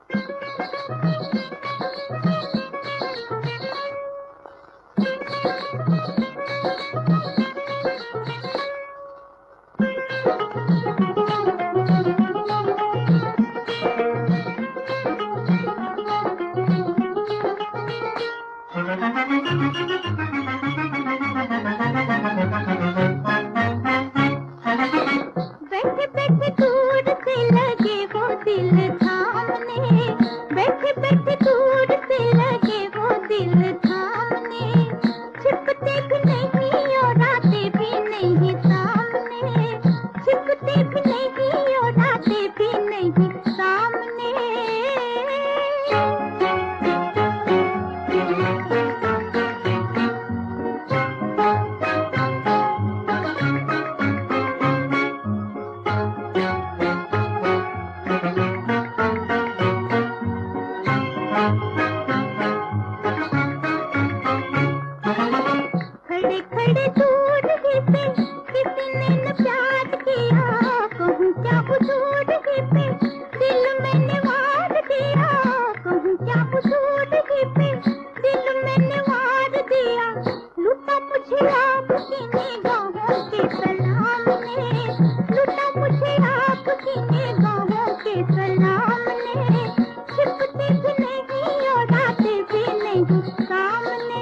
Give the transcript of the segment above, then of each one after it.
बैठे बैठे दूर से लगे वो दिल थामने, बैठे बैठे दूर से लगे वो दिल थामने, छिपते भी नहीं और आते भी नहीं सामने, छिपते भी नहीं और आते भी नहीं सामने। खड़े खड़े दूर ही पे किसी ने न प्यार किया, कहूँ क्या हुजूर ही पे दिल मैंने वार दिया, कहूँ क्या हुजूर ही पे दिल मैंने वार दिया, लुटा मुझे आपकी निगाहों के सलाम ने, लुटा मुझे आपकी निगाहों के सलाम ने, छिपते भी नहीं और आते भी नहीं सामने।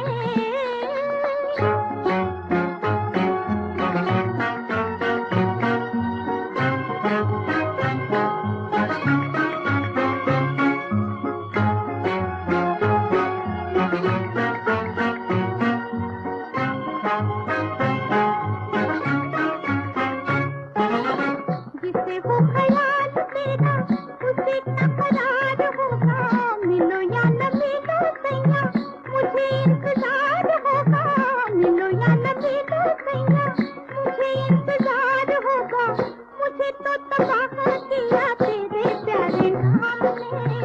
जिसे वो ख्याल तेरा उसे क्या करार होगा, मिलो या न मिलो सैया मुझे इंतजार होगा, मिलो या न मिलो सैया मुझे इंतजार होगा, मुझे तो तबाह किया तेरे प्यारे नाम ने।